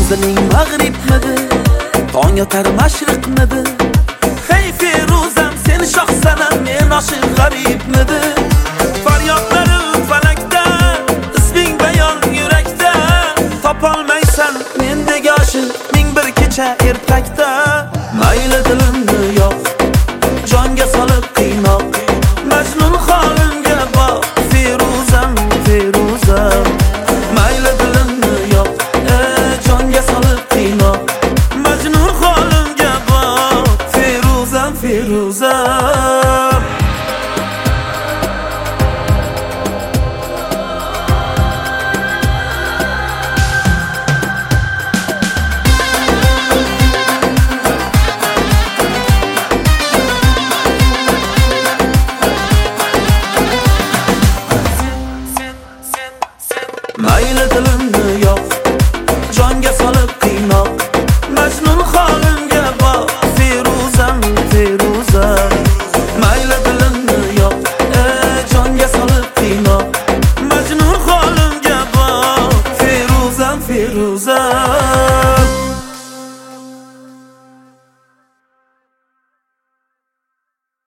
manziling mag'ribmidi, tong yotar mashriqmidi? Hey Feruzam, seni shohsanam, men oshiq g'aribmidi? Faryodlarim falakda, isming bayon yurakda, topolmaysan mendek oshiq ming bir kecha ertakda. Mayli dilimni yo'q, jonga solib qiynoq, Majnun holimga boq, Feruzam, Feruzam. Mayli dilimni yo'q, jonga solib qiynoq, Majnun holimga boq, Feruzam, Feruzam. Mayli dilimni yo'q, jonga solib qiynoq, Majnun holimga boq, Feruzam, Feruzam. Mayli dilimni yo'q, jonga solib qiynoq, Majnun holimga boq, Feruzam, Feruzam.